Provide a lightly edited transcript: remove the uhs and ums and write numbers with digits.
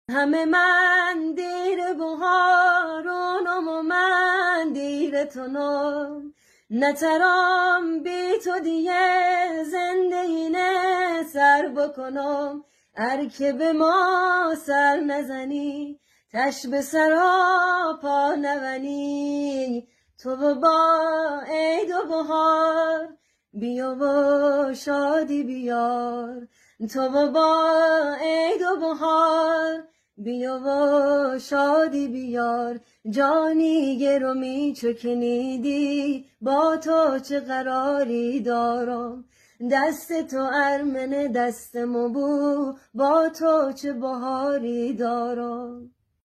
همه من دیر بهارونم و من دیر تونم، نترام بی تو دیگه زندگی نه سر بکنم. که به ما سر نزنی تش به سرا پا نونی، تو با عید و بهار بیا و شادی بیار. تو با عید و بهار بیا و شادی بیار. جانی گرومی چو کنیدی با تو چه قراری دارم، دست تو ارمن دست مو بو با تو چه بهاری دارم.